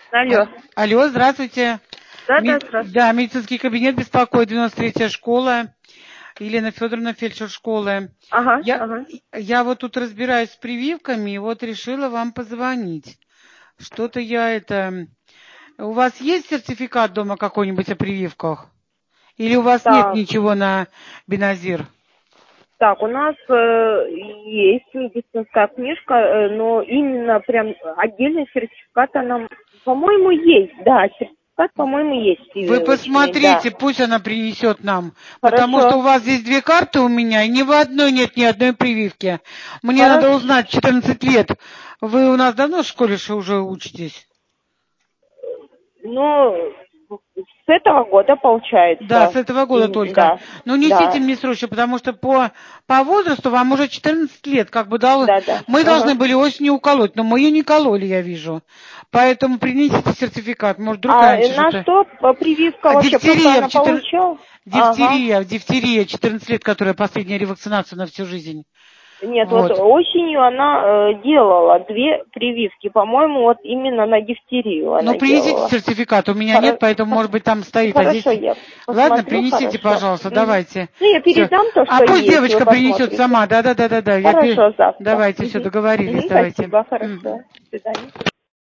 Алло. Алло, здравствуйте. Да, здравствуйте. Да, медицинский кабинет беспокоит, 93-я школа. Елена Федоровна, фельдшер школы. Ага. Я вот тут разбираюсь с прививками, и вот решила вам позвонить. Что-то У вас есть сертификат дома какой-нибудь о прививках? Или у вас нет Так, ничего на Беназир? так, у нас есть медицинская книжка, но именно прям отдельный сертификат нам, по-моему, есть. Да, сертификат, по-моему, есть. Вы посмотрите, пусть она принесет нам. Потому Хорошо. что у вас здесь 2 карты у меня, и ни в одной нет ни одной прививки. Мне Хорошо. надо узнать, 14 лет. Вы у нас давно в школе уже учитесь? Ну, с этого года получается. Да, с этого года только. Да. Ну, несите мне срочно, потому что по возрасту вам уже 14 лет. Да. Мы должны были осенью уколоть, но мы ее не кололи, я вижу. Поэтому принесите сертификат. Может, вдруг раньше на что-то... что прививка вообще? Просто она получала? Дифтерия, 14 лет, которая последняя ревакцинация на всю жизнь. Нет, вот осенью она делала 2 прививки. По-моему, вот именно на дифтерию она принесите делала. сертификат. У меня нет, поэтому, может быть, там стоит. Хорошо, я посмотрю. Ладно, принесите, пожалуйста, давайте. Ну, я передам то, что есть. Пусть девочка принесет сама. Да. Хорошо, завтра. Давайте, все, договорились. Давайте. Спасибо, хорошо. До свидания.